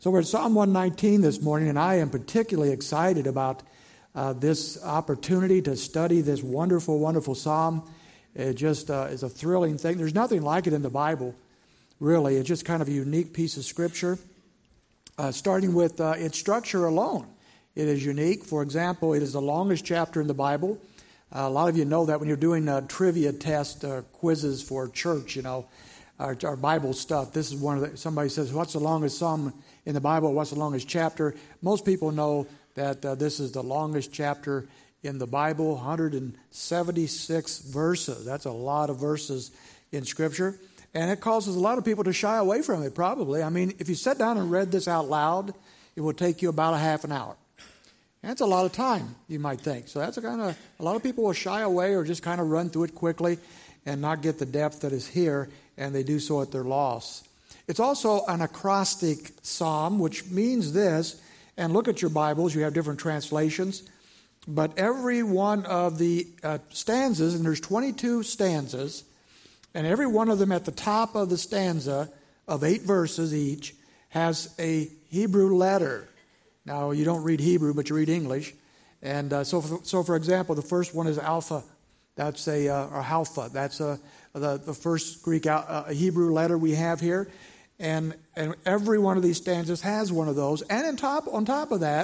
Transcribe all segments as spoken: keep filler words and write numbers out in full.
So we're at Psalm one nineteen this morning, and I am particularly excited about uh, this opportunity to study this wonderful, wonderful psalm. It just uh, is a thrilling thing. There's nothing like it in the Bible, really. It's just kind of a unique piece of Scripture. Uh, starting with uh, its structure alone, it is unique. For example, it is the longest chapter in the Bible. Uh, a lot of you know that when you're doing uh, trivia test uh, quizzes for church, you know, our, our Bible stuff. This is one of the, somebody says, what's the longest psalm in the Bible? What's the longest chapter? Most people know that uh, this is the longest chapter in the Bible, one hundred seventy-six verses. That's a lot of verses in Scripture. And it causes a lot of people to shy away from it, probably. I mean, if you sat down and read this out loud, it would take you about a half an hour. That's a lot of time, you might think. So that's a kind of, a lot of people will shy away or just kind of run through it quickly and not get the depth that is here, and they do so at their loss. It's also an acrostic psalm, which means this, and look at your Bibles, you have different translations, but every one of the uh, stanzas, and there's twenty-two stanzas, and every one of them at the top of the stanza of eight verses each has a Hebrew letter. Now, you don't read Hebrew, but you read English. And uh, so, for, so, for example, the first one is Alpha. That's a, uh, or Alpha. That's a, the, the first Greek uh, Hebrew letter we have here. And, and every one of these stanzas has one of those. And on top, on top of that,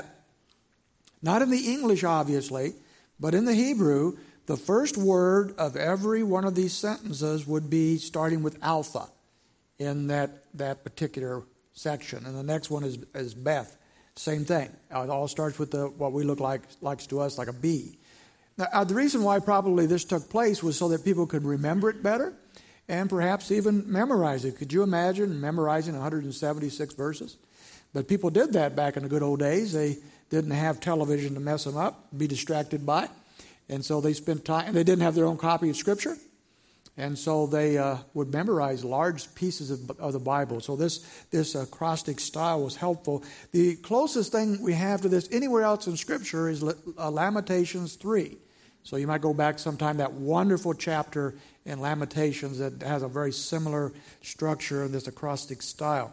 not in the English, obviously, but in the Hebrew, the first word of every one of these sentences would be starting with Alpha in that, that particular section. And the next one is, is Beth. Same thing. It all starts with the, what we look like, likes to us, like a B. Now, uh, the reason why probably this took place was so that people could remember it better and perhaps even memorize it. Could you imagine memorizing one hundred seventy-six verses? But people did that back in the good old days. They didn't have television to mess them up, be distracted by. And so they spent time, and they didn't have their own copy of Scripture. And so they uh, would memorize large pieces of, of the Bible. So this, this acrostic style was helpful. The closest thing we have to this anywhere else in Scripture is uh, Lamentations three. So you might go back sometime, that wonderful chapter in Lamentations that has a very similar structure in this acrostic style.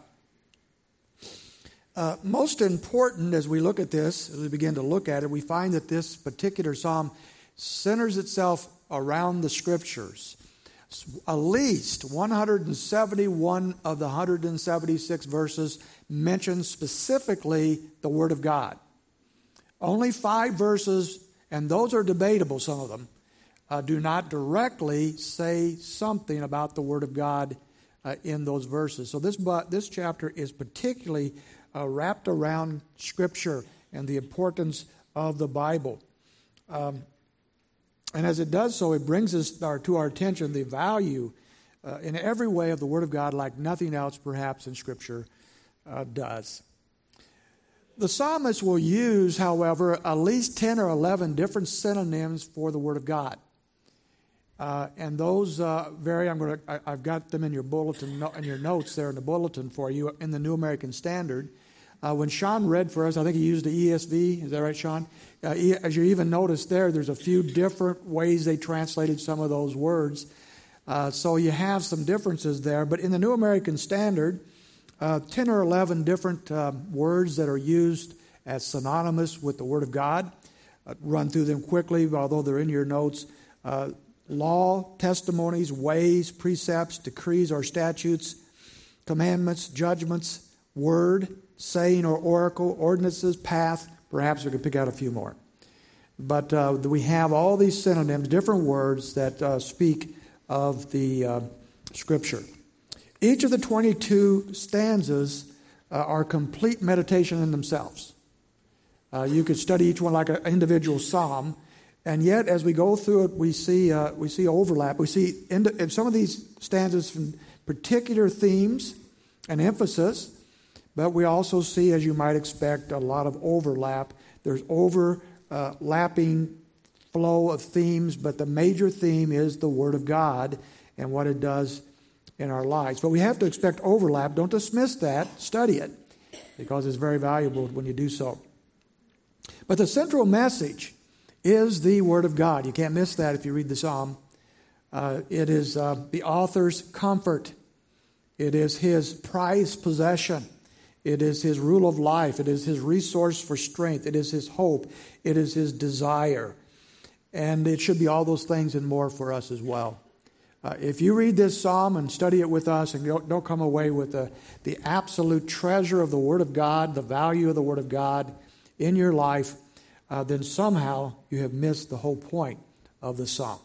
Uh, most important as we look at this, as we begin to look at it, we find that this particular psalm centers itself around the Scriptures. At least one hundred seventy-one of the one hundred seventy-six verses mention specifically the Word of God. Only five verses, and those are debatable, some of them, uh, do not directly say something about the Word of God uh, in those verses. So this, this chapter is particularly uh, wrapped around Scripture and the importance of the Bible. Um, And as it does so, it brings us our, to our attention the value uh, in every way of the Word of God like nothing else perhaps in Scripture uh, does. The psalmist will use, however, at least ten or eleven different synonyms for the Word of God. Uh, and those uh, vary. I'm going to. I've got them in your bulletin, in your notes there in the bulletin for you in the New American Standard. Uh, when Sean read for us, I think he used the E S V. Is that right, Sean? Uh, as you even notice there, there's a few different ways they translated some of those words. Uh, so you have some differences there. But in the New American Standard, uh, ten or eleven different uh, words that are used as synonymous with the Word of God. Uh, run through them quickly, although they're in your notes. Uh, law, testimonies, ways, precepts, decrees or statutes, commandments, judgments, word, saying or oracle, ordinances, path. Perhaps we could pick out a few more. But uh, we have all these synonyms, different words that uh, speak of the uh, Scripture. Each of the twenty-two stanzas uh, are complete meditation in themselves. Uh, you could study each one like an individual psalm, and yet as we go through it, we see uh, we see overlap. We see in, in some of these stanzas from particular themes and emphasis. But we also see, as you might expect, a lot of overlap. There's overlapping flow of themes, but the major theme is the Word of God and what it does in our lives. But we have to expect overlap. Don't dismiss that. Study it, because it's very valuable when you do so. But the central message is the Word of God. You can't miss that if you read the psalm. Uh, it is uh, the author's comfort. It is his prized possession. It is his rule of life. It is his resource for strength. It is his hope. It is his desire. And it should be all those things and more for us as well. Uh, if you read this psalm and study it with us and don't, don't come away with the, the absolute treasure of the Word of God, the value of the Word of God in your life, uh, then somehow you have missed the whole point of the psalm.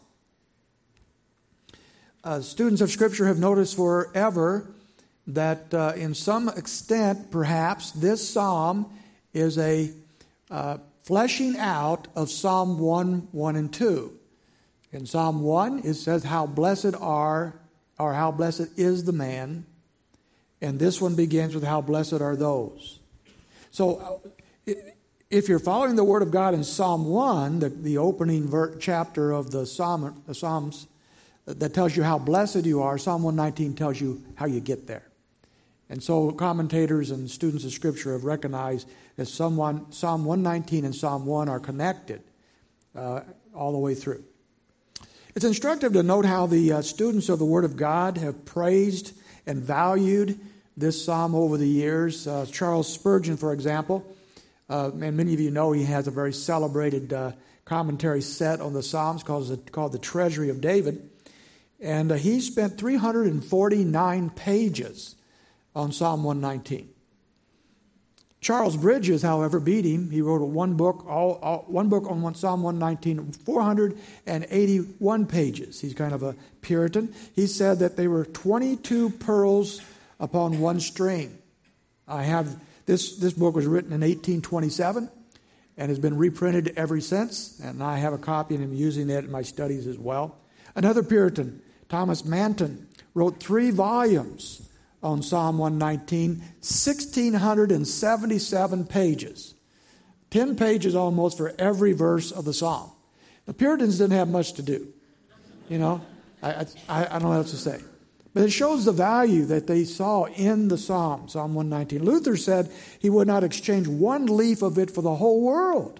Uh, students of Scripture have noticed forever that uh, in some extent, perhaps, this psalm is a uh, fleshing out of Psalm one, one and two. In Psalm one, it says, how blessed are, or how blessed is the man. And this one begins with, how blessed are those. So, if you're following the Word of God in Psalm one, the, the opening ver- chapter of the, Psalm, the Psalms, that tells you how blessed you are, Psalm one nineteen tells you how you get there. And so commentators and students of Scripture have recognized that Psalm one, Psalm one nineteen and Psalm one are connected uh, all the way through. It's instructive to note how the uh, students of the Word of God have praised and valued this psalm over the years. Uh, Charles Spurgeon, for example, uh, and many of you know he has a very celebrated uh, commentary set on the Psalms called the, called the Treasury of David. And uh, he spent three hundred forty-nine pages on Psalm one nineteen. Charles Bridges, however, beat him. He wrote one book, all, all, one book on one, Psalm one nineteen, four hundred eighty-one pages. He's kind of a Puritan. He said that they were twenty-two pearls upon one string. I have this. This book was written in eighteen twenty-seven and has been reprinted ever since. And I have a copy and I'm using it in my studies as well. Another Puritan, Thomas Manton, wrote three volumes on Psalm one nineteen, one thousand six hundred seventy-seven pages. Ten pages almost for every verse of the psalm. The Puritans didn't have much to do. You know, I, I, I don't know what else to say. But it shows the value that they saw in the psalm, Psalm one nineteen. Luther said he would not exchange one leaf of it for the whole world.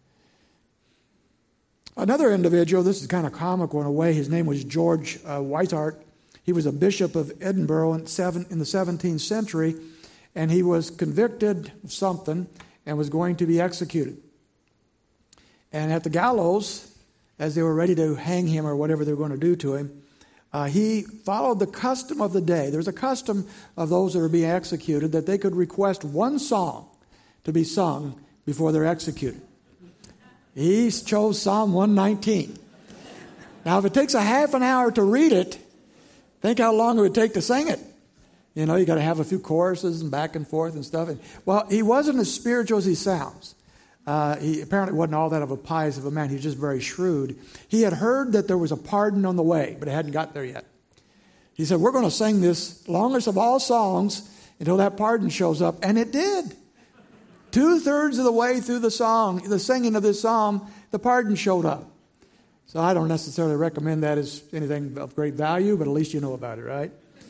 Another individual, this is kind of comical in a way, his name was George uh, Whiteheart. He was a bishop of Edinburgh in, seven, in the seventeenth century, and he was convicted of something and was going to be executed. And at the gallows, as they were ready to hang him or whatever they were going to do to him, uh, he followed the custom of the day. There was a custom of those that were being executed that they could request one song to be sung before they're executed. He chose Psalm one nineteen. Now, if it takes a half an hour to read it, think how long it would take to sing it. You know, you got to have a few choruses and back and forth and stuff. And, well, he wasn't as spiritual as he sounds. Uh, he apparently wasn't all that of a pious of a man. He was just very shrewd. He had heard that there was a pardon on the way, but it hadn't got there yet. He said, we're going to sing this longest of all songs until that pardon shows up. And it did. Two-thirds of the way through the song, the singing of this psalm, the pardon showed up. So I don't necessarily recommend that as anything of great value, but at least you know about it, right?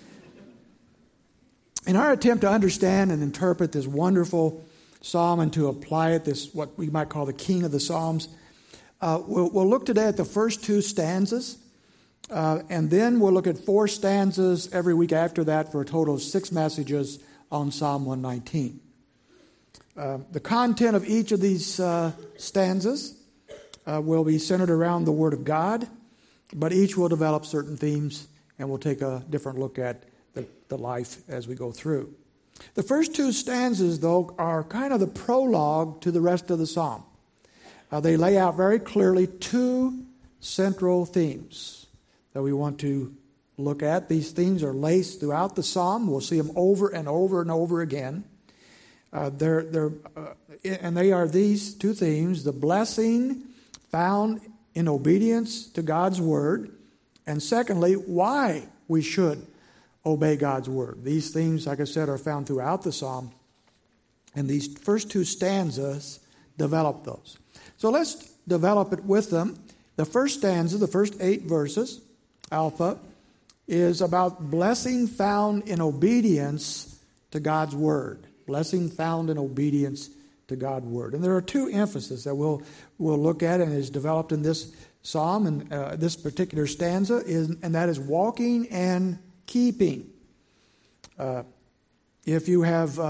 In our attempt to understand and interpret this wonderful psalm and to apply it, this what we might call the king of the psalms, uh, we'll, we'll look today at the first two stanzas, uh, and then we'll look at four stanzas every week after that for a total of six messages on Psalm one nineteen. Uh, the content of each of these uh, stanzas uh, will be centered around the Word of God, but each will develop certain themes, and we'll take a different look at the, the life as we go through. The first two stanzas, though, are kind of the prologue to the rest of the psalm. Uh, they lay out very clearly two central themes that we want to look at. These themes are laced throughout the psalm. We'll see them over and over and over again. Uh, they're, they're, uh, and they are these two themes: the blessing found in obedience to God's word, and secondly, why we should obey God's word. These themes, like I said, are found throughout the psalm, and these first two stanzas develop those. So let's develop it with them. The first stanza, the first eight verses, Alpha, is about blessing found in obedience to God's word. Blessing found in obedience to God's word. And there are two emphases that we'll, we'll look at and is developed in this psalm and uh, this particular stanza, is, and that is walking and keeping. Uh, if you have uh,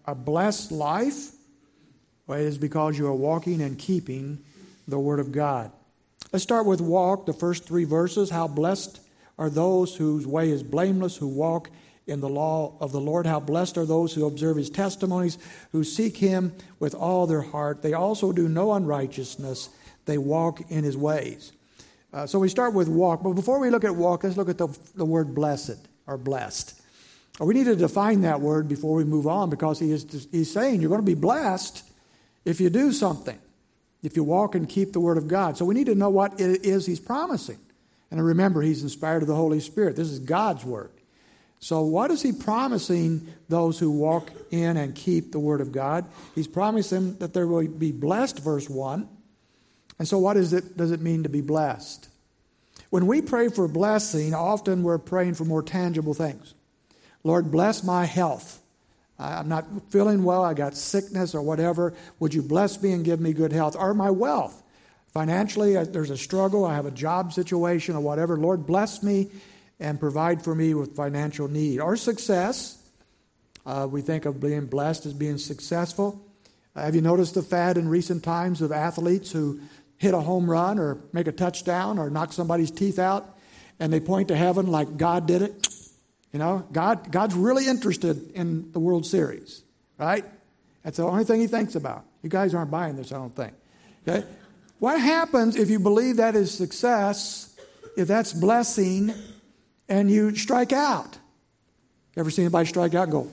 a blessed life? Well, it is because you are walking and keeping the Word of God. Let's start with walk, the first three verses. How blessed are those whose way is blameless, who walk in the law of the Lord. How blessed are those who observe His testimonies, who seek Him with all their heart. They also do no unrighteousness. They walk in His ways. Uh, so we start with walk. But before we look at walk, let's look at the, the word blessed or blessed. We need to define that word before we move on, because he is, he's saying you're going to be blessed if you do something, if you walk and keep the Word of God. So we need to know what it is He's promising. And remember, He's inspired of the Holy Spirit. This is God's Word. So what is He promising those who walk in and keep the Word of God? He's promising that they will be blessed, verse one. And so what is it, does it mean to be blessed? When we pray for blessing, often we're praying for more tangible things. Lord, bless my health. I'm not feeling well. I got sickness or whatever. Would you bless me and give me good health? Or my wealth. Financially, there's a struggle. I have a job situation or whatever. Lord, bless me and provide for me with financial need. Or success. Uh, we think of being blessed as being successful. Uh, have you noticed the fad in recent times of athletes who hit a home run or make a touchdown or knock somebody's teeth out, and they point to heaven like God did it? You know, God, God's really interested in the World Series, right? That's the only thing He thinks about. You guys aren't buying this, I don't think. Okay? What happens if you believe that is success, if that's blessing, and you strike out? Ever seen anybody strike out and go,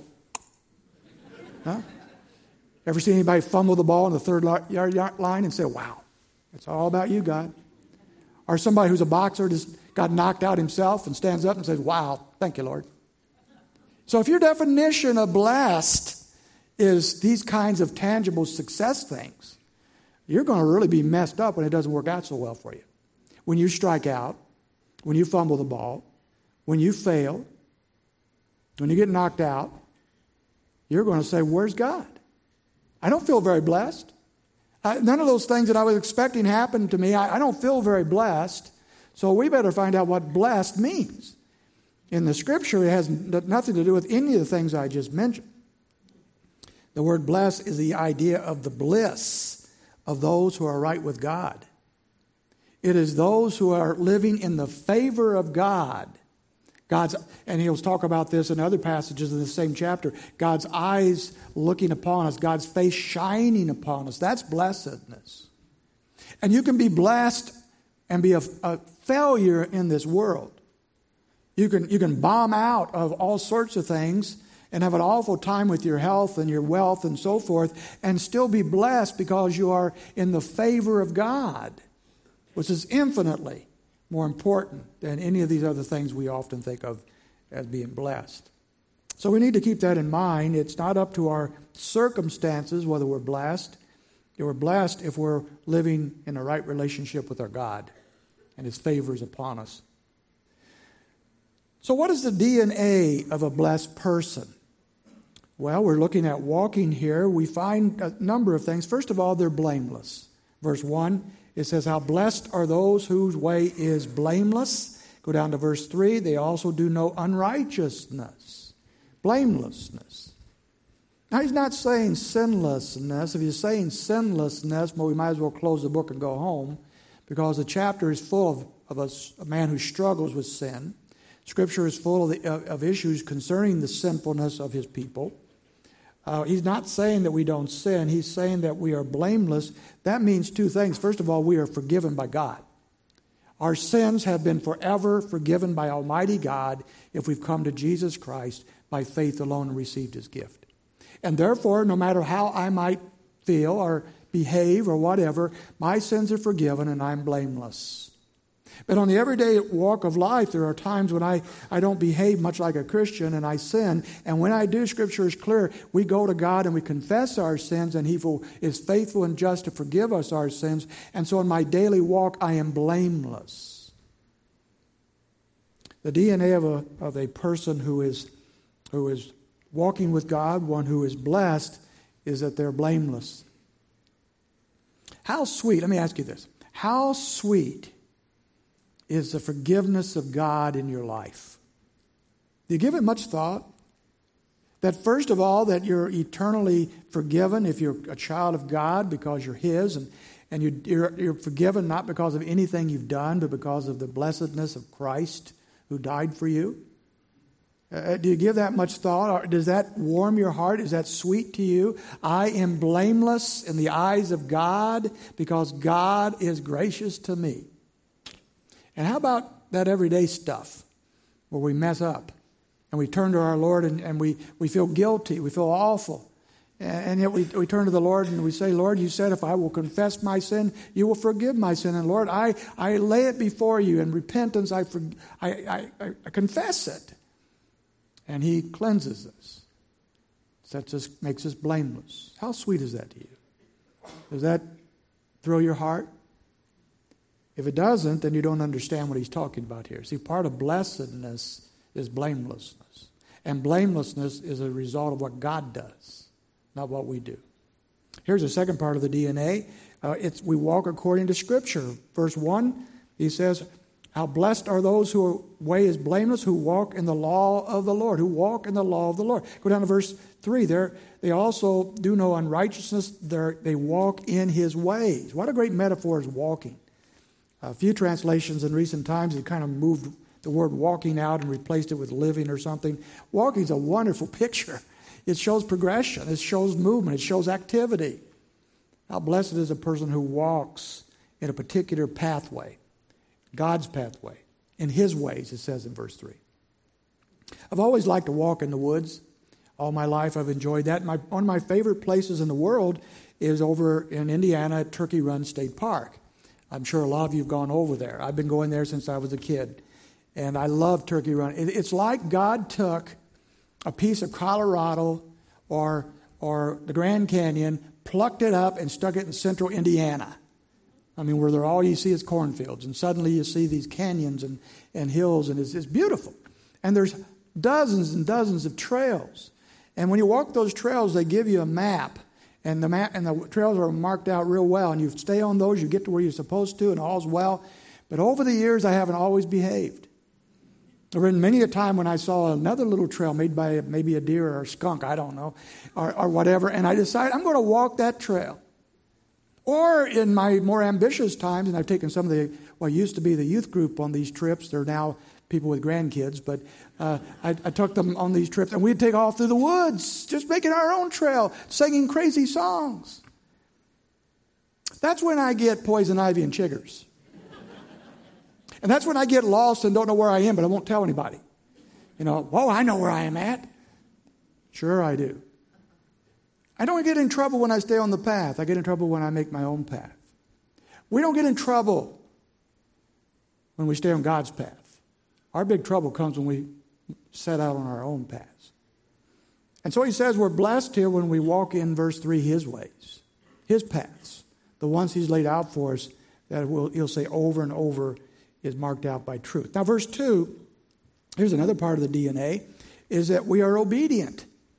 huh? Ever seen anybody fumble the ball in the third yard line and say, wow, it's all about you, God? Or somebody who's a boxer just got knocked out himself and stands up and says, wow, thank you, Lord. So if your definition of blessed is these kinds of tangible success things, you're going to really be messed up when it doesn't work out so well for you. When you strike out, when you fumble the ball, when you fail, when you get knocked out, you're going to say, where's God? I don't feel very blessed. I, none of those things that I was expecting happened to me. I, I don't feel very blessed. So we better find out what blessed means. In the Scripture, it has nothing to do with any of the things I just mentioned. The word blessed is the idea of the bliss of those who are right with God. It is those who are living in the favor of God. God's, and he'll talk about this in other passages in the same chapter. God's eyes looking upon us, God's face shining upon us. That's blessedness. And you can be blessed and be a, a failure in this world. You can, you can bomb out of all sorts of things and have an awful time with your health and your wealth and so forth, and still be blessed because you are in the favor of God, which is infinitely more important than any of these other things we often think of as being blessed. So we need to keep that in mind. It's not up to our circumstances whether we're blessed. We're blessed if we're living in a right relationship with our God and His favor is upon us. So what is the D N A of a blessed person? Well, we're looking at walking here. We find a number of things. First of all, they're blameless. Verse one, it says, how blessed are those whose way is blameless. Go down to verse three, they also do no unrighteousness. Blamelessness. Now, he's not saying sinlessness. If he's saying sinlessness, well, we might as well close the book and go home, because the chapter is full of, of a, a man who struggles with sin. Scripture is full of, the, of, of issues concerning the sinfulness of his people. Uh, he's not saying that we don't sin. He's saying that we are blameless. That means two things. First of all, we are forgiven by God. Our sins have been forever forgiven by Almighty God if we've come to Jesus Christ by faith alone and received His gift. And therefore, no matter how I might feel or behave or whatever, my sins are forgiven and I'm blameless. But on the everyday walk of life, there are times when I, I don't behave much like a Christian and I sin. And when I do, Scripture is clear. We go to God and we confess our sins, and He is faithful and just to forgive us our sins. And so in my daily walk, I am blameless. The D N A of a, of a person who is, who is walking with God, one who is blessed, is that they're blameless. How sweet, let me ask you this. How sweet is the forgiveness of God in your life? Do you give it much thought? That first of all, that you're eternally forgiven if you're a child of God because you're His, and, and you, you're, you're forgiven not because of anything you've done, but because of the blessedness of Christ who died for you. Uh, do you give that much thought? Or does that warm your heart? Is that sweet to you? I am blameless in the eyes of God because God is gracious to me. And how about that everyday stuff where we mess up and we turn to our Lord and, and we, we feel guilty, we feel awful. And yet we, we turn to the Lord and we say, Lord, you said if I will confess my sin, you will forgive my sin. And Lord, I, I lay it before you in repentance. I, for, I, I, I confess it. And He cleanses us, sets us, makes us blameless. How sweet is that to you? Does that thrill your heart? If it doesn't, then you don't understand what He's talking about here. See, part of blessedness is blamelessness. And blamelessness is a result of what God does, not what we do. Here's the second part of the D N A. Uh, it's we walk according to Scripture. Verse one, he says, how blessed are those whose way is blameless, who walk in the law of the Lord, who walk in the law of the Lord. Go down to verse three. They're, they also do no unrighteousness. They're, they walk in His ways. What a great metaphor is walking. A few translations in recent times have kind of moved the word walking out and replaced it with living or something. Walking is a wonderful picture. It shows progression. It shows movement. It shows activity. How blessed is a person who walks in a particular pathway. God's pathway, in His ways, it says in verse three. I've always liked to walk in the woods. All my life I've enjoyed that. My, one of my favorite places in the world is over in Indiana at Turkey Run State Park. I'm sure a lot of you have gone over there. I've been going there since I was a kid. And I love Turkey Run. It, it's like God took a piece of Colorado or, or the Grand Canyon, plucked it up and stuck it in central Indiana. I mean, where all you see is cornfields, and suddenly you see these canyons and, and hills, and it's, it's beautiful. And there's dozens and dozens of trails. And when you walk those trails, they give you a map, and the map and the trails are marked out real well. And you stay on those, you get to where you're supposed to, and all's well. But over the years, I haven't always behaved. There have been many a time when I saw another little trail made by maybe a deer or a skunk, I don't know, or, or whatever, and I decided I'm going to walk that trail. Or in my more ambitious times, and I've taken some of the, what used to be the youth group on these trips. They're now people with grandkids, but uh, I, I took them on these trips, and we'd take off through the woods, just making our own trail, singing crazy songs. That's when I get poison ivy and chiggers. And that's when I get lost and don't know where I am, but I won't tell anybody. You know, whoa, I know where I am at. Sure I do. I don't get in trouble when I stay on the path. I get in trouble when I make my own path. We don't get in trouble when we stay on God's path. Our big trouble comes when we set out on our own paths. And so he says we're blessed here when we walk in, verse three, His ways, His paths, the ones He's laid out for us that we'll, he'll say over and over is marked out by truth. Now, verse two, here's another part of the D N A, is that we are obedient.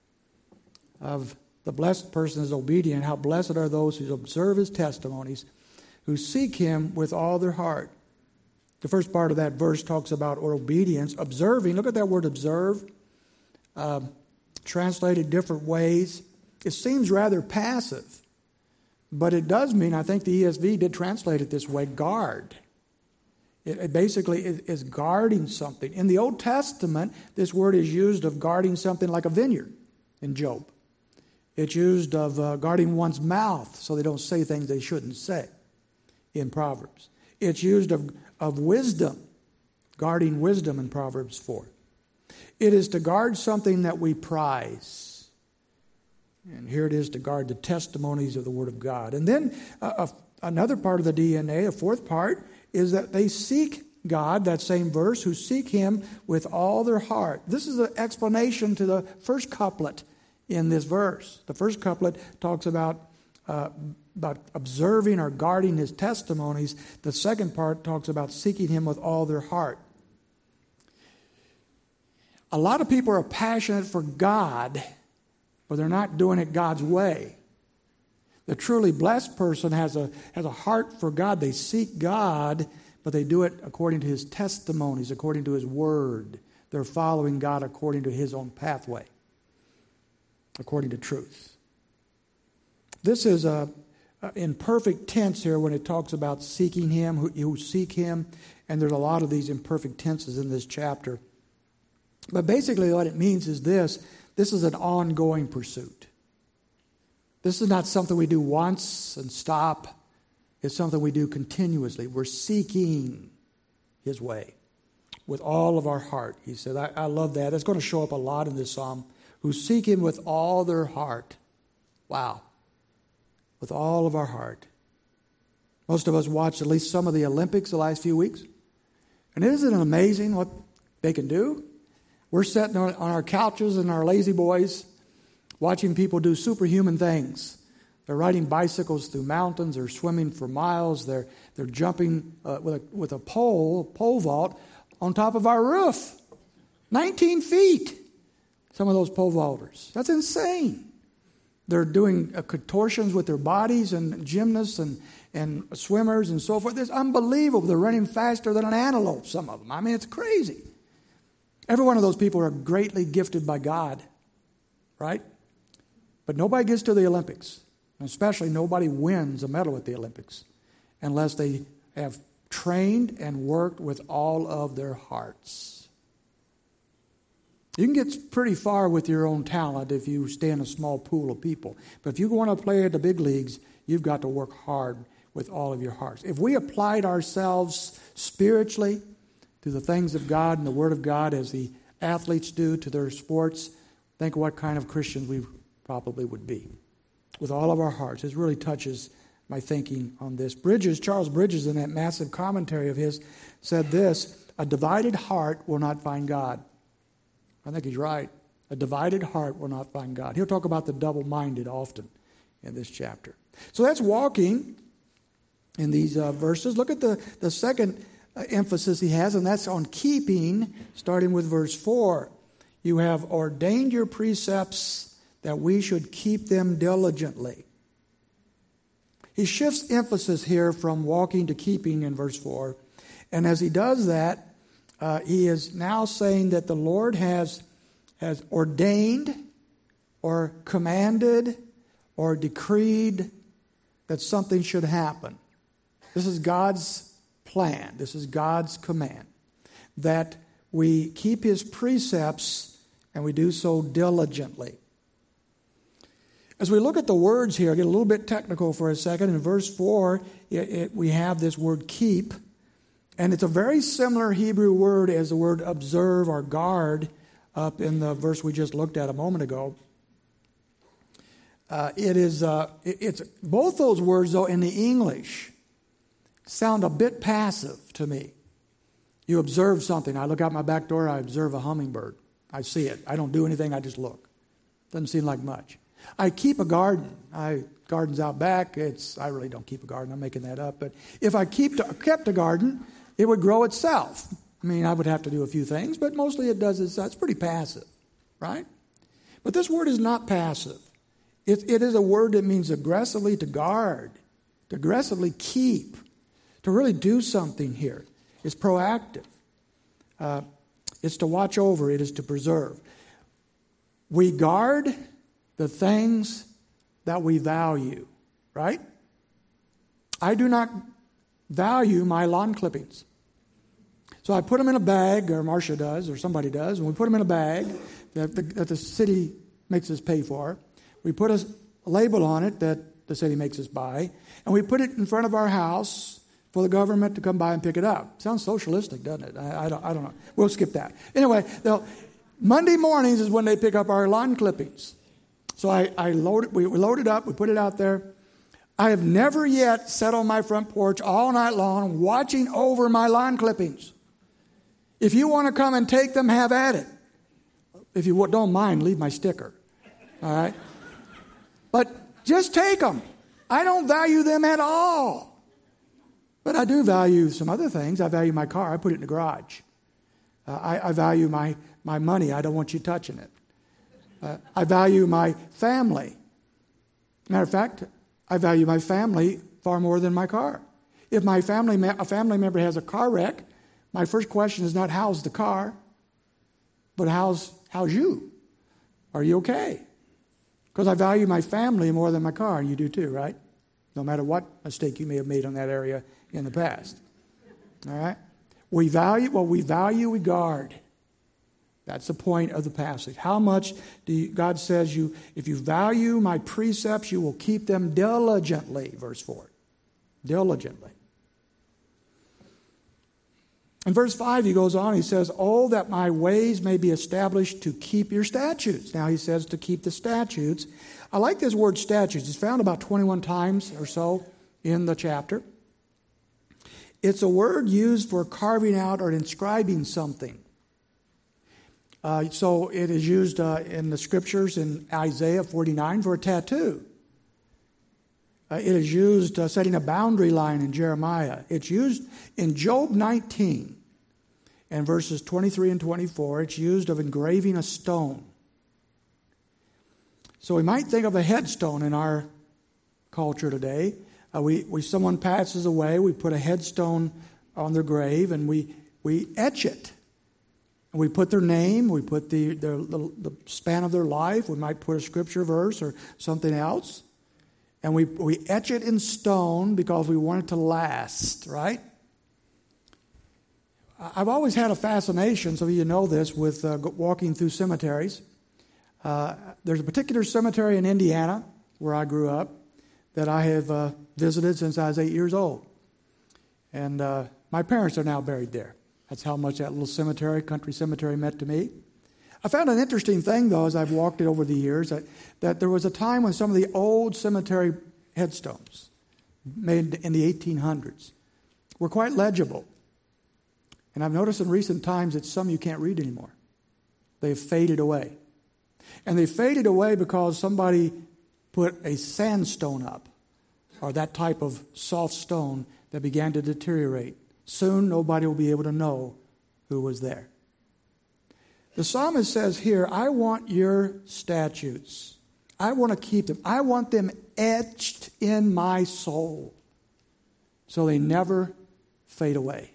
Of the blessed person is obedient. How blessed are those who observe His testimonies, who seek Him with all their heart. The first part of that verse talks about obedience, observing. Look at that word observe, uh, translated different ways. It seems rather passive, but it does mean, I think the E S V did translate it this way, guard. It, it basically is, is guarding something. In the Old Testament, this word is used of guarding something like a vineyard in Job. It's used of uh, guarding one's mouth so they don't say things they shouldn't say in Proverbs. It's used of, of wisdom, guarding wisdom in Proverbs four. It is to guard something that we prize. And here it is to guard the testimonies of the Word of God. And then uh, a, another part of the D N A, a fourth part, is that they seek God, that same verse, who seek Him with all their heart. This is an explanation to the first couplet in this verse. The first couplet talks about, uh, about observing or guarding His testimonies. The second part talks about seeking Him with all their heart. A lot of people are passionate for God, but they're not doing it God's way. The truly blessed person has a, has a heart for God. They seek God, but they do it according to His testimonies, according to His Word. They're following God according to His own pathway. according to truth. This is a, a in perfect tense here when it talks about seeking him, who, who seek him, and there's a lot of these imperfect tenses in this chapter. But basically what it means is this, this is an ongoing pursuit. This is not something we do once and stop. It's something we do continuously. We're seeking his way with all of our heart. He said, I, I love that. It's going to show up a lot in this psalm. Who seek him with all their heart. Wow. With all of our heart. Most of us watched at least some of the Olympics the last few weeks. And isn't it amazing what they can do? We're sitting on our couches and our lazy boys watching people do superhuman things. They're riding bicycles through mountains. They're swimming for miles. They're they're jumping uh, with a with a pole, pole vault, on top of our roof. nineteen feet. Some of those pole vaulters. That's insane. They're doing uh, contortions with their bodies, and gymnasts and, and swimmers and so forth. It's unbelievable. They're running faster than an antelope, some of them. I mean, it's crazy. Every one of those people are greatly gifted by God, right? But nobody gets to the Olympics. And especially nobody wins a medal at the Olympics unless they have trained and worked with all of their hearts. You can get pretty far with your own talent if you stay in a small pool of people. But if you want to play at the big leagues, you've got to work hard with all of your hearts. If we applied ourselves spiritually to the things of God and the Word of God as the athletes do to their sports, think what kind of Christians we probably would be. With all of our hearts. It really touches my thinking on this. Bridges, Charles Bridges, in that massive commentary of his, said this, a divided heart will not find God. I think he's right. A divided heart will not find God. He'll talk about the double-minded often in this chapter. So that's walking in these uh, verses. Look at the, the second uh, emphasis he has, and that's on keeping, starting with verse four. You have ordained your precepts that we should keep them diligently. He shifts emphasis here from walking to keeping in verse four. And as he does that, uh, he is now saying that the Lord has, has ordained or commanded or decreed that something should happen. This is God's plan. This is God's command. That we keep his precepts and we do so diligently. As we look at the words here, I get a little bit technical for a second. In verse four, it, it, we have this word keep. And it's a very similar Hebrew word as the word observe or guard up in the verse we just looked at a moment ago. Uh, it is, uh, it, it's both those words, though, in the English sound a bit passive to me. You observe something. I look out my back door, I observe a hummingbird. I see it. I don't do anything, I just look. Doesn't seem like much. I keep a garden. I garden's out back. It's I really don't keep a garden. I'm making that up. But if I keep to, kept a garden, it would grow itself. I mean, I would have to do a few things, but mostly it does itself. It's pretty passive, right? But this word is not passive. It, it is a word that means aggressively to guard, to aggressively keep, to really do something here. It's proactive. Uh, it's to watch over. It is to preserve. We guard the things that we value, right? I do not value my lawn clippings. So I put them in a bag, or Marcia does, or somebody does, and we put them in a bag that the, that the city makes us pay for. We put a label on it that the city makes us buy, and we put it in front of our house for the government to come by and pick it up. Sounds socialistic, doesn't it? I, I, don't, I don't know. We'll skip that. Anyway, Monday mornings is when they pick up our lawn clippings. So I, I load it, we, we load it up, we put it out there. I have never yet sat on my front porch all night long watching over my lawn clippings. If you want to come and take them, have at it. If you don't mind, leave my sticker. All right? But just take them. I don't value them at all. But I do value some other things. I value my car. I put it in the garage. Uh, I, I value my, my money. I don't want you touching it. Uh, I value my family. Matter of fact, I value my family far more than my car. If my family, a family member has a car wreck, my first question is not how's the car, but how's how's you? Are you okay? Because I value my family more than my car. You do too, right? No matter what mistake you may have made on that area in the past. All right? We value what we value, we guard. That's the point of the passage. How much do you, God says you, if you value my precepts, you will keep them diligently, verse four. Diligently. In verse five, he goes on, he says, oh, that my ways may be established to keep your statutes. Now he says to keep the statutes. I like this word statutes. It's found about twenty-one times or so in the chapter. It's a word used for carving out or inscribing something. Uh, so it is used uh, in the scriptures in Isaiah forty-nine for a tattoo. Uh, it is used uh, setting a boundary line in Jeremiah. It's used in Job nineteen and verses twenty-three and twenty-four. It's used of engraving a stone. So we might think of a headstone in our culture today. Uh, we, we someone passes away, we put a headstone on their grave and we we etch it. And we put their name, we put the, their, the the span of their life. We might put a scripture verse or something else. And we, we etch it in stone because we want it to last, right? I've always had a fascination, some of you know this, with uh, walking through cemeteries. Uh, there's a particular cemetery in Indiana where I grew up that I have uh, visited since I was eight years old. And uh, my parents are now buried there. That's how much that little cemetery, country cemetery, meant to me. I found an interesting thing, though, as I've walked it over the years, that, that there was a time when some of the old cemetery headstones, made in the eighteen hundreds, were quite legible. And I've noticed in recent times that some you can't read anymore. They've faded away. And they faded away because somebody put a sandstone up, or that type of soft stone that began to deteriorate. Soon nobody will be able to know who was there. The psalmist says here, I want your statutes. I want to keep them. I want them etched in my soul so they never fade away.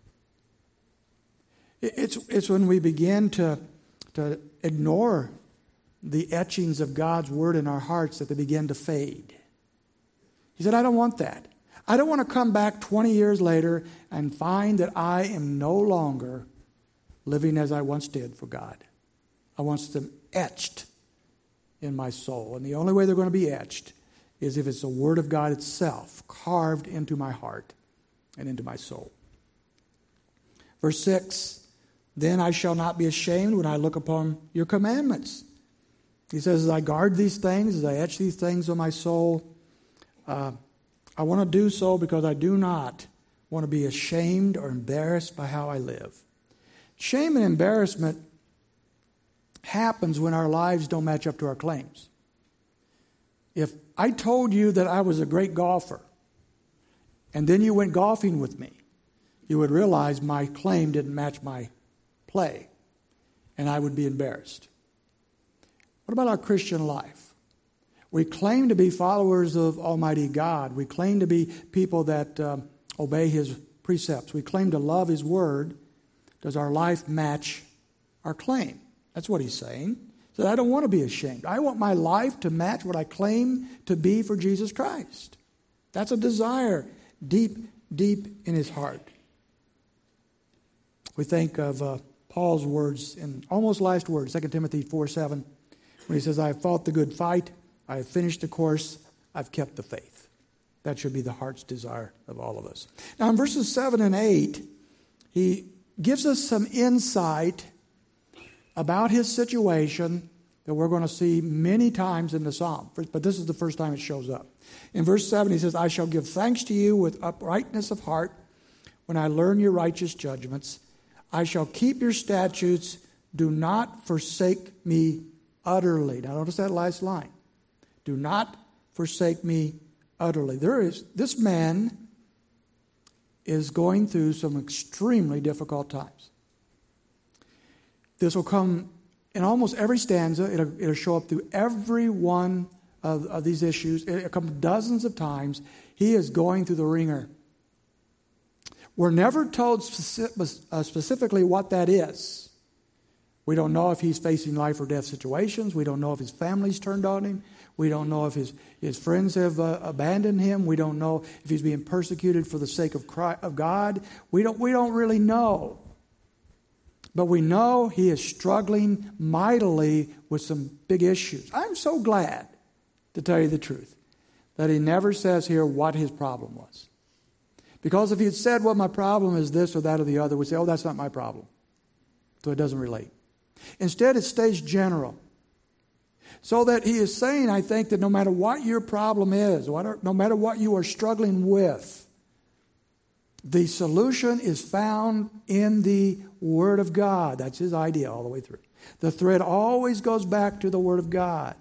It's, it's when we begin to, to ignore the etchings of God's word in our hearts that they begin to fade. He said, I don't want that. I don't want to come back twenty years later and find that I am no longer living as I once did for God. I want them etched in my soul. And the only way they're going to be etched is if it's the Word of God itself carved into my heart and into my soul. Verse six, then I shall not be ashamed when I look upon your commandments. He says, as I guard these things, as I etch these things on my soul, uh, I want to do so because I do not want to be ashamed or embarrassed by how I live. Shame and embarrassment happens when our lives don't match up to our claims. If I told you that I was a great golfer, and then you went golfing with me, you would realize my claim didn't match my play, and I would be embarrassed. What about our Christian life? We claim to be followers of Almighty God. We claim to be people that um, obey His precepts. We claim to love His Word. Does our life match our claim? That's what he's saying. He said, I don't want to be ashamed. I want my life to match what I claim to be for Jesus Christ. That's a desire deep, deep in his heart. We think of uh, Paul's words, in almost last words, Second Timothy four seven, when he says, I have fought the good fight, I have finished the course, I've kept the faith. That should be the heart's desire of all of us. Now in verses seven and eight, he gives us some insight about his situation that we're going to see many times in the psalm. But this is the first time it shows up. In verse seven, he says, I shall give thanks to you with uprightness of heart when I learn your righteous judgments. I shall keep your statutes. Do not forsake me utterly. Now notice that last line. Do not forsake me utterly. There is, this man is going through some extremely difficult times. This will come in almost every stanza. It'll, it'll show up through every one of, of these issues. It'll come dozens of times. He is going through the ringer. We're never told speci- uh, specifically what that is. We don't know if he's facing life or death situations. We don't know if his family's turned on him. We don't know if his, his friends have uh, abandoned him. We don't know if he's being persecuted for the sake of Christ, of God. We don't, we don't really know. But we know he is struggling mightily with some big issues. I'm so glad, to tell you the truth, that he never says here what his problem was. Because if he had said, well, my problem is this or that or the other, we'd say, oh, that's not my problem. So it doesn't relate. Instead, it stays general. So that he is saying, I think, that no matter what your problem is, no matter what you are struggling with, the solution is found in the Word of God. That's his idea all the way through. The thread always goes back to the Word of God.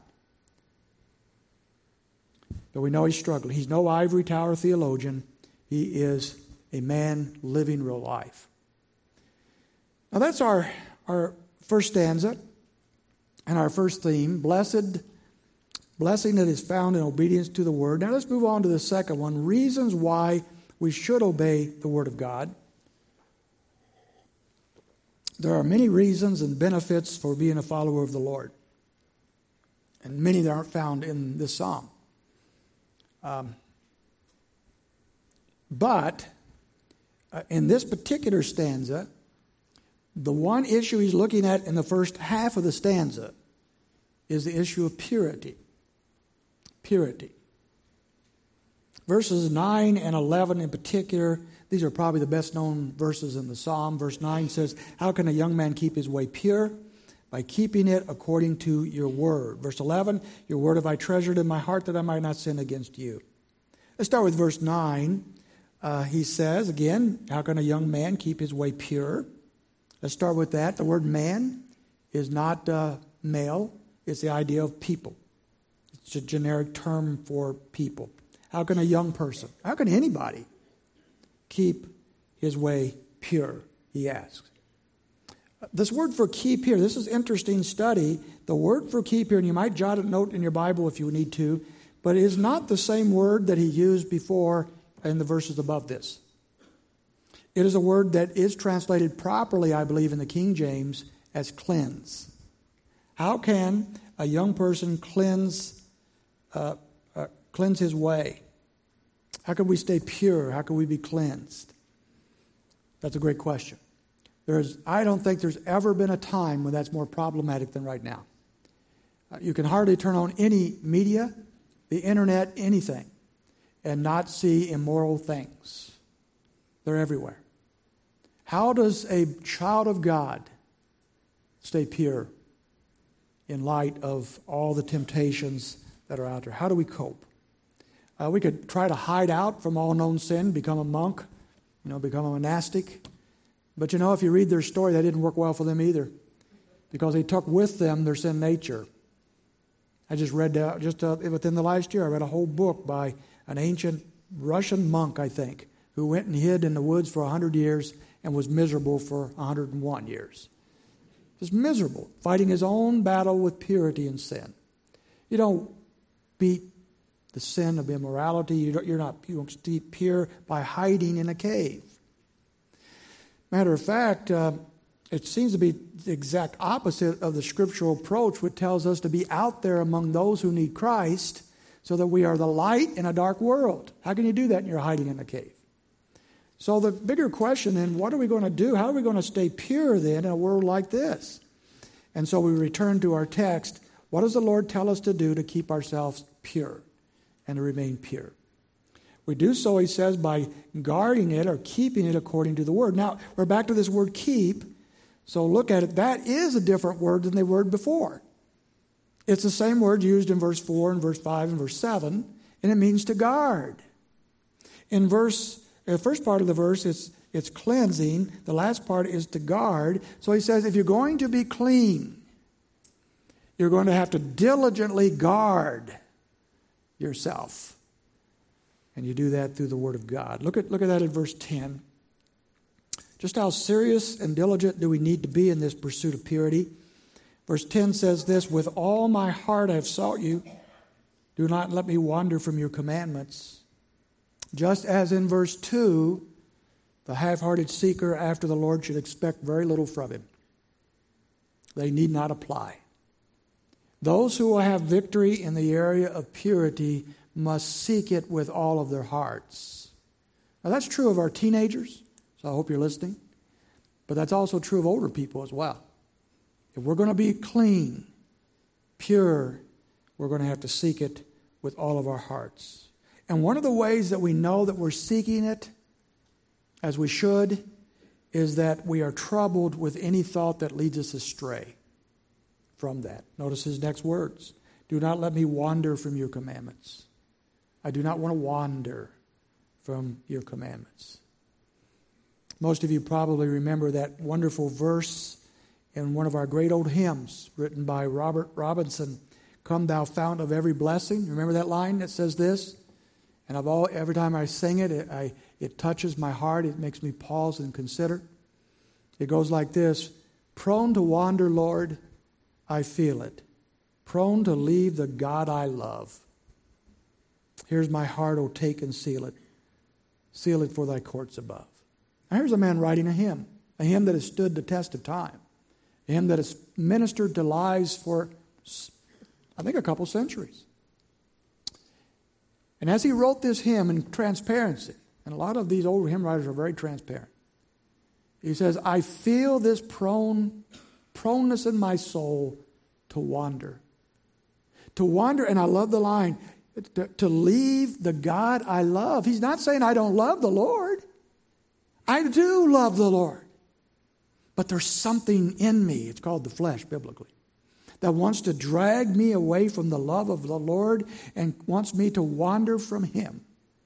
But we know he's struggling. He's no ivory tower theologian. He is a man living real life. Now that's our, our first stanza and our first theme. Blessed, blessing that is found in obedience to the Word. Now let's move on to the second one. Reasons why we should obey the Word of God. There are many reasons and benefits for being a follower of the Lord. And many that aren't found in this psalm. Um, but uh, in this particular stanza, the one issue he's looking at in the first half of the stanza is the issue of purity. Purity. Verses nine and eleven in particular, these are probably the best known verses in the psalm. Verse nine says, how can a young man keep his way pure? By keeping it according to your word. Verse eleven, your word have I treasured in my heart that I might not sin against you. Let's start with verse nine. Uh, he says, again, how can a young man keep his way pure? Let's start with that. The word man is not uh, male. It's the idea of people. It's a generic term for people. How can a young person, how can anybody keep his way pure, he asks. This word for keep here, this is interesting study. The word for keep here, and you might jot a note in your Bible if you need to, but it is not the same word that he used before in the verses above this. It is a word that is translated properly, I believe, in the King James as cleanse. How can a young person cleanse, uh, uh, cleanse his way? How can we stay pure? How can we be cleansed? That's a great question. There's, I don't think there's ever been a time when that's more problematic than right now. Uh, you can hardly turn on any media, the internet, anything, and not see immoral things. They're everywhere. How does a child of God stay pure in light of all the temptations that are out there? How do we cope? Uh, we could try to hide out from all known sin, become a monk, you know, become a monastic. But you know, if you read their story, that didn't work well for them either, because they took with them their sin nature. I just read, uh, just uh, within the last year, I read a whole book by an ancient Russian monk, I think, who went and hid in the woods for one hundred years and was miserable for one hundred one years. Just miserable, fighting his own battle with purity and sin. You don't beat the sin of immorality. You don't, you're not you don't stay pure by hiding in a cave. Matter of fact, uh, it seems to be the exact opposite of the scriptural approach, which tells us to be out there among those who need Christ so that we are the light in a dark world. How can you do that when you're hiding in a cave? So the bigger question then, what are we going to do? How are we going to stay pure then in a world like this? And so we return to our text. What does the Lord tell us to do to keep ourselves pure and to remain pure? We do so, he says, by guarding it or keeping it according to the word. Now, we're back to this word keep. So look at it. That is a different word than the word before. It's the same word used in verse four and verse five and verse seven, and it means to guard. In verse, the first part of the verse, it's, it's cleansing. The last part is to guard. So he says, if you're going to be clean, you're going to have to diligently guard yourself. And you do that through the Word of God. Look at, look at that in verse ten. Just how serious and diligent do we need to be in this pursuit of purity? Verse ten says this, with all my heart I have sought you. Do not let me wander from your commandments. Just as in verse two, the half-hearted seeker after the Lord should expect very little from him. They need not apply. Those who will have victory in the area of purity must seek it with all of their hearts. Now that's true of our teenagers, so I hope you're listening. But that's also true of older people as well. If we're going to be clean, pure, we're going to have to seek it with all of our hearts. And one of the ways that we know that we're seeking it, as we should, is that we are troubled with any thought that leads us astray from that. Notice his next words. Do not let me wander from your commandments. I do not want to wander from your commandments. Most of you probably remember that wonderful verse in one of our great old hymns written by Robert Robinson, Come thou fount of every blessing. Remember that line that says this? And I've all, every time I sing it, it, I, it touches my heart. It makes me pause and consider. It goes like this. Prone to wander, Lord, I feel it. Prone to leave the God I love. Here's my heart, oh, take and seal it. Seal it for thy courts above. Now here's a man writing a hymn, a hymn that has stood the test of time, a hymn that has ministered to lives for, I think, a couple centuries. And as he wrote this hymn in transparency, and a lot of these older hymn writers are very transparent, he says, I feel this prone, proneness in my soul to wander. To wander, and I love the line, to, to leave the God I love. He's not saying I don't love the Lord. I do love the Lord. But there's something in me, it's called the flesh biblically, that wants to drag me away from the love of the Lord and wants me to wander from Him.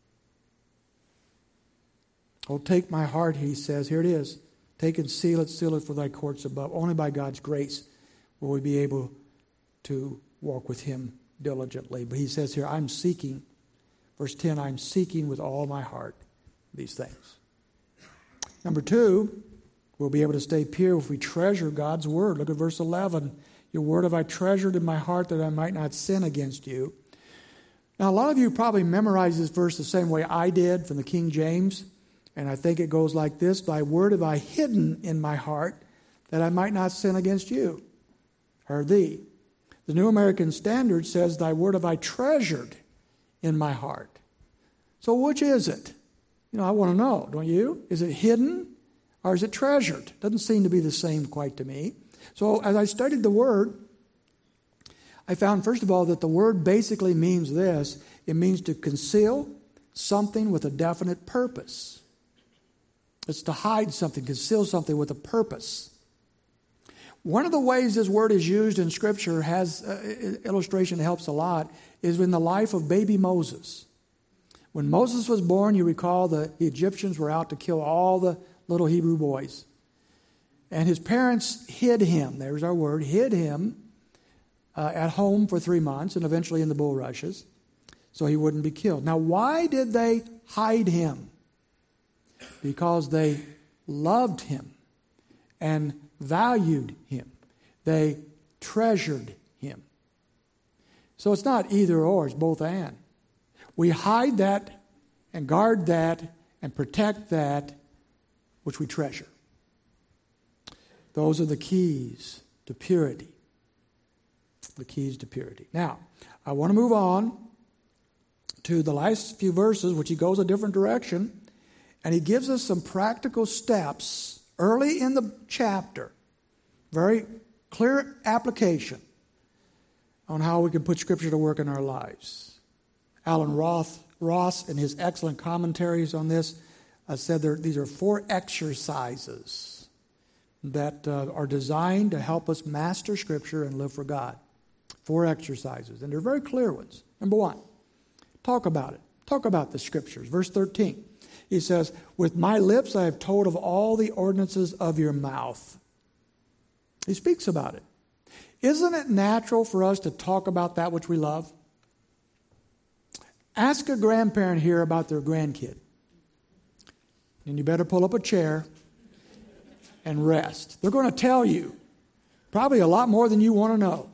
Oh, take my heart, he says. Here it is. Take and seal it, seal it for thy courts above. Only by God's grace will we be able to walk with Him diligently. But he says here, I'm seeking, verse ten, I'm seeking with all my heart these things. Number two, we'll be able to stay pure if we treasure God's word. Look at verse eleven. Your word have I treasured in my heart that I might not sin against you. Now, a lot of you probably memorized this verse the same way I did from the King James. And I think it goes like this. Thy word have I hidden in my heart that I might not sin against you, or thee. The New American Standard says, thy word have I treasured in my heart. So which is it? You know, I want to know, don't you? Is it hidden or is it treasured? Doesn't seem to be the same quite to me. So as I studied the word, I found, first of all, that the word basically means this. It means to conceal something with a definite purpose. It's to hide something, conceal something with a purpose. One of the ways this word is used in Scripture, has uh, illustration that helps a lot, is in the life of baby Moses. When Moses was born, you recall the, the Egyptians were out to kill all the little Hebrew boys. And his parents hid him, there's our word, hid him uh, at home for three months and eventually in the bulrushes so he wouldn't be killed. Now, why did they hide him? Because they loved him and valued him. They treasured him. So it's not either or, it's both and. We hide that and guard that and protect that which we treasure. Those are the keys to purity. The keys to purity. Now, I want to move on to the last few verses, which he goes a different direction. And he gives us some practical steps early in the chapter. Very clear application on how we can put Scripture to work in our lives. Alan Roth, Ross, in his excellent commentaries on this, uh, said there, these are four exercises that uh, are designed to help us master Scripture and live for God. Four exercises. And they're very clear ones. Number one, talk about it. Talk about the Scriptures. Verse thirteen. He says, with my lips I have told of all the ordinances of your mouth. He speaks about it. Isn't it natural for us to talk about that which we love? Ask a grandparent here about their grandkid. And you better pull up a chair and rest. They're going to tell you probably a lot more than you want to know.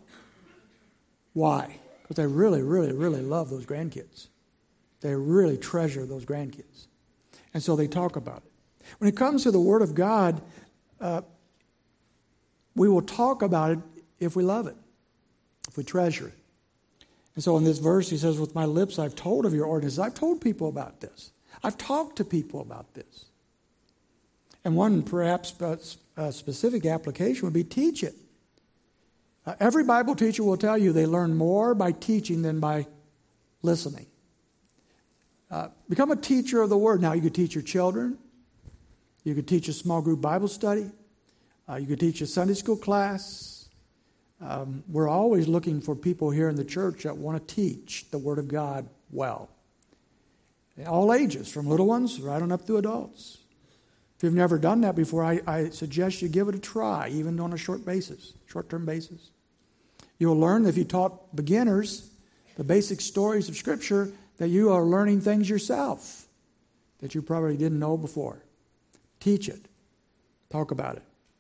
Why? Because they really, really, really love those grandkids. They really treasure those grandkids. And so they talk about it. When it comes to the Word of God, uh, we will talk about it if we love it. if we treasure it. And so in this verse, he says, with my lips I've told of your ordinances. I've told people about this. I've talked to people about this. And one perhaps uh, specific application would be teach it. Uh, every Bible teacher will tell you they learn more by teaching than by listening. Uh, become a teacher of the Word. Now, you could teach your children. You could teach a small group Bible study. Uh, you could teach a Sunday school class. Um, we're always looking for people here in the church that want to teach the Word of God well. In all ages, from little ones right on up to adults. If you've never done that before, I, I suggest you give it a try, even on a short basis, short-term basis. You'll learn if you taught beginners the basic stories of Scripture that you are learning things yourself that you probably didn't know before. Teach it. Talk about it.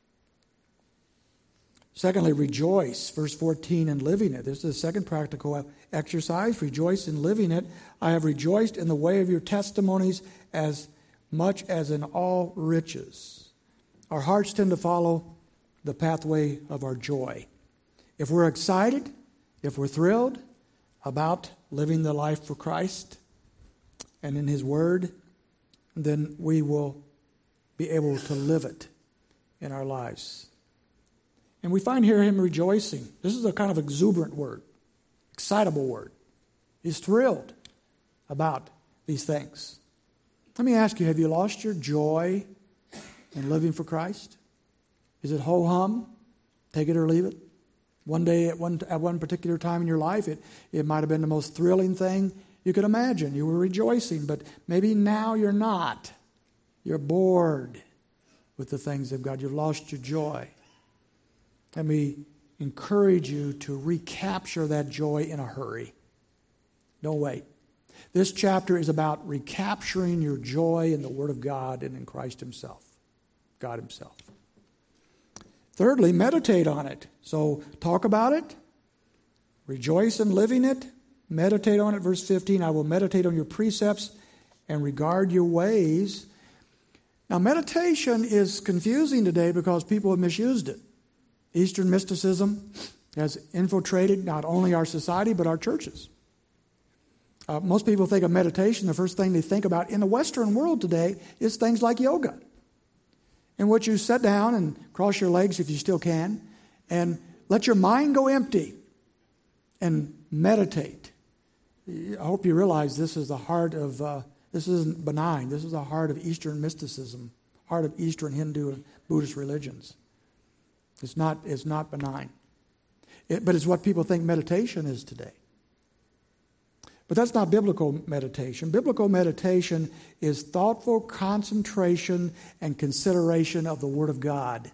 Secondly, rejoice. Verse fourteen, in living it. This is the second practical exercise. Rejoice in living it. I have rejoiced in the way of your testimonies as much as in all riches. Our hearts tend to follow the pathway of our joy. If we're excited, if we're thrilled about living the life for Christ and in His Word, then we will be able to live it in our lives. And we find here Him rejoicing. This is a kind of exuberant word, excitable word. He's thrilled about these things. Let me ask you, have you lost your joy in living for Christ? Is it ho-hum, take it or leave it? One day at one at one particular time in your life, it, it might have been the most thrilling thing you could imagine. You were rejoicing, but maybe now you're not. You're bored with the things of God. You've lost your joy. Let me encourage you to recapture that joy in a hurry. Don't wait. This chapter is about recapturing your joy in the Word of God and in Christ Himself, God Himself. Thirdly, meditate on it. So talk about it. Rejoice in living it. Meditate on it. Verse fifteen, I will meditate on your precepts and regard your ways. Now, meditation is confusing today because people have misused it. Eastern mysticism has infiltrated not only our society but our churches. Uh, most people think of meditation, the first thing they think about in the Western world today is things like yoga, in which you sit down and cross your legs if you still can, and let your mind go empty and meditate. I hope you realize this is the heart of, uh, this isn't benign, this is the heart of Eastern mysticism, heart of Eastern Hindu and Buddhist religions. It's not, it's not benign. It, but it's what people think meditation is today. But that's not biblical meditation. Biblical meditation is thoughtful concentration and consideration of the Word of God.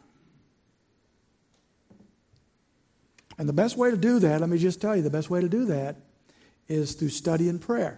And the best way to do that, let me just tell you, the best way to do that is through study and prayer.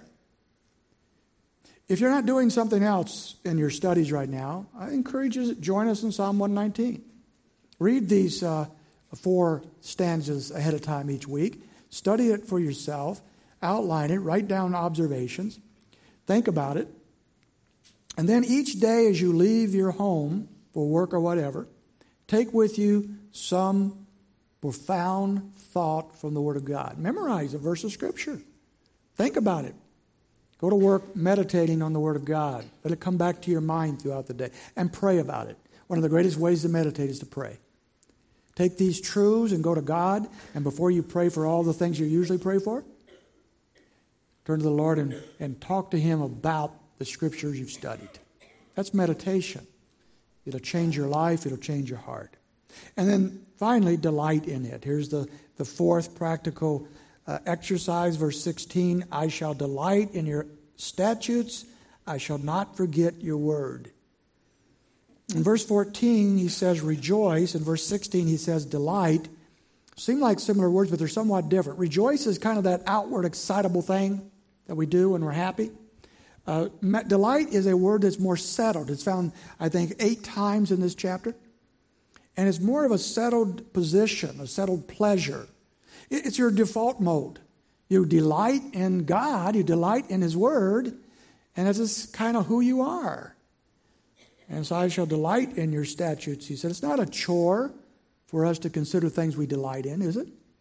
If you're not doing something else in your studies right now, I encourage you to join us in Psalm one nineteen. Read these uh, four stanzas ahead of time each week. Study it for yourself. Outline it, write down observations, think about it, and then each day as you leave your home for work or whatever, take with you some profound thought from the Word of God. Memorize a verse of Scripture. Think about it. Go to work meditating on the Word of God. Let it come back to your mind throughout the day, and pray about it. One of the greatest ways to meditate is to pray. Take these truths and go to God, and before you pray for all the things you usually pray for, turn to the Lord and, and talk to Him about the Scriptures you've studied. That's meditation. It'll change your life. It'll change your heart. And then finally, delight in it. Here's the, the fourth practical uh, exercise, verse sixteen. I shall delight in your statutes. I shall not forget your word. In verse fourteen, he says rejoice. In verse sixteen, he says delight. Seem like similar words, but they're somewhat different. Rejoice is kind of that outward excitable thing that we do when we're happy. Uh, delight is a word that's more settled. It's found, I think, eight times in this chapter. And it's more of a settled position, a settled pleasure. It, it's your default mode. You delight in God, you delight in His Word, and it's just kind of who you are. And so I shall delight in your statutes, he said. It's not a chore for us to consider things we delight in, is it?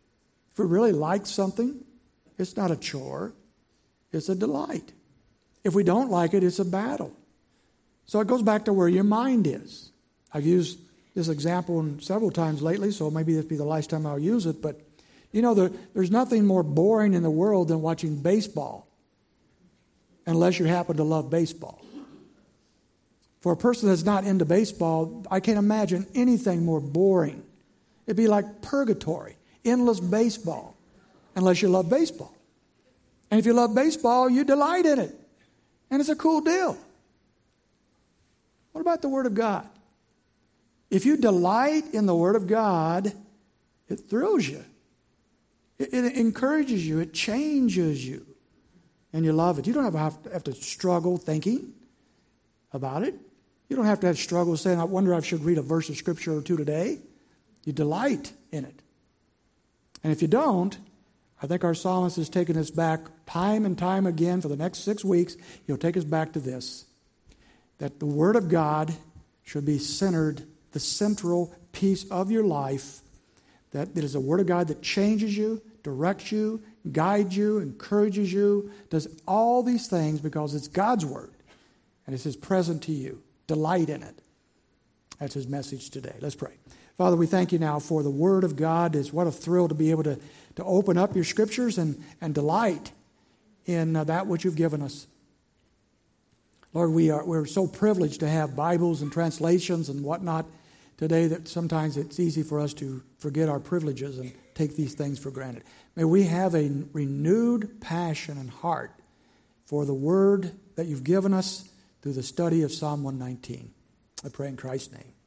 If we really like something, it's not a chore. It's a delight. If we don't like it, it's a battle. So it goes back to where your mind is. I've used this example several times lately, so maybe this will be the last time I'll use it. But, you know, there, there's nothing more boring in the world than watching baseball, unless you happen to love baseball. For a person that's not into baseball, I can't imagine anything more boring. It'd be like purgatory, endless baseball, unless you love baseball. And if you love baseball, you delight in it. And it's a cool deal. What about the Word of God? If you delight in the Word of God, it thrills you. It, it encourages you. It changes you. And you love it. You don't have to, have to struggle thinking about it. You don't have to have struggle saying, I wonder if I should read a verse of Scripture or two today. You delight in it. And if you don't, I think our psalmist has taken us back time and time again for the next six weeks. He'll take us back to this, that the Word of God should be centered, the central piece of your life, that it is a Word of God that changes you, directs you, guides you, encourages you, does all these things because it's God's Word and it's His present to you. Delight in it. That's His message today. Let's pray. Father, we thank you now for the Word of God. It's what a thrill to be able to, to open up your Scriptures and, and delight in uh, that which you've given us. Lord, we are, we're so privileged to have Bibles and translations and whatnot today that sometimes it's easy for us to forget our privileges and take these things for granted. May we have a renewed passion and heart for the Word that you've given us through the study of Psalm one nineteen. I pray in Christ's name.